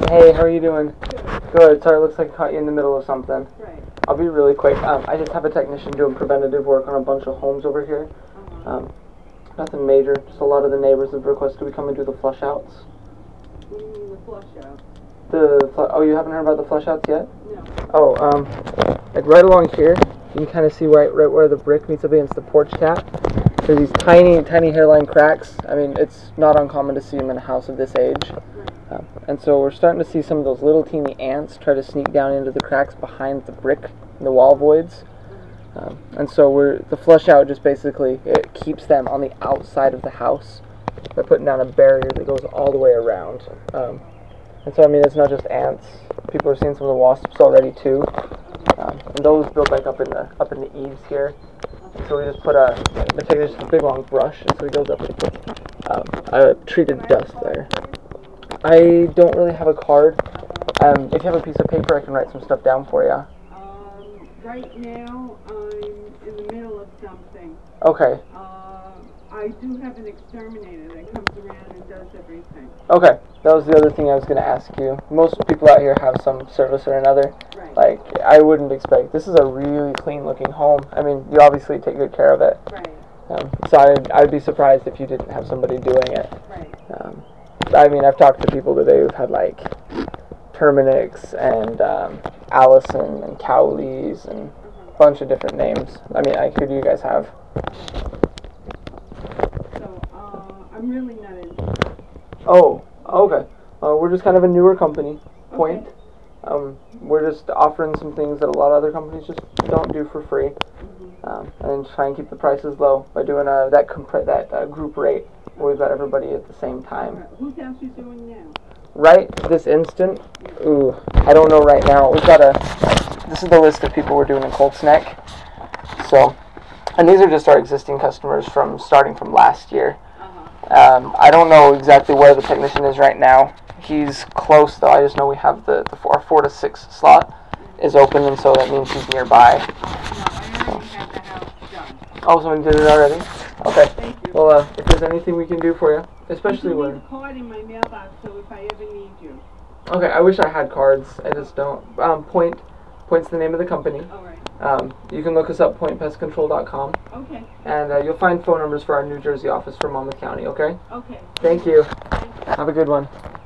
Hey, how are you doing? Good. Sorry, it looks like I caught you in the middle of something. Right. I'll be really quick. I just have a technician doing preventative work on a bunch of homes over here. Nothing major. Just a lot of the neighbors have requested we come and do the flush outs. What do you mean the flush out? Oh, you haven't heard about the flush outs yet? No. Oh, like right along here, you can kind of see right where the brick meets up against the porch tap. There's these tiny hairline cracks. I mean, it's not uncommon to see them in a house of this age. And so we're starting to see some of those little teeny ants try to sneak down into the cracks behind the brick, the wall voids. And so the flush out just basically, it keeps them on the outside of the house by putting down a barrier that goes all the way around. And so, I mean, it's not just ants. People are seeing some of the wasps already too. And those build like up in the eaves here. And so we just put just a big long brush, and so he goes up and puts a treated dust there. I don't really have a card. If you have a piece of paper, I can write some stuff down for you. Right now, I'm in the middle of something. Okay. I do have an exterminator that comes around and does everything. Okay. That was the other thing I was going to ask you. Most people out here have some service or another. Right. Like, I wouldn't expect. This is a really clean-looking home. I mean, you obviously take good care of it. Right. So I'd be surprised if you didn't have somebody doing it. Right. I mean, I've talked to people today who've had, like, Terminix and Allison and Cowley's and a bunch of different names. I mean, who do you guys have? So, I'm really not interested. Oh, okay. We're just kind of a newer company, Point. Okay. We're just offering some things that a lot of other companies just don't do for free. And try and keep the prices low by doing that group rate where we've got everybody at the same time. Right. Whose house are you doing now? Right this instant? Ooh, I don't know right now. This is the list of people we're doing in Colts Neck. So, and these are just our existing customers starting from last year. I don't know exactly where the technician is right now. He's close though. I just know we have our 4 to 6 slot is open, and so that means he's nearby. No, I already had the house done. Oh, someone did it already? Okay. Thank you. Well, if there's anything we can do for you, especially I when... leave a card in my mailbox, so if I ever need you. Okay, I wish I had cards. I just don't. Point's the name of the company. All right. You can look us up, pointpestcontrol.com. Okay. And you'll find phone numbers for our New Jersey office for Monmouth County, okay? Okay. Thank you. Thank you. Have a good one.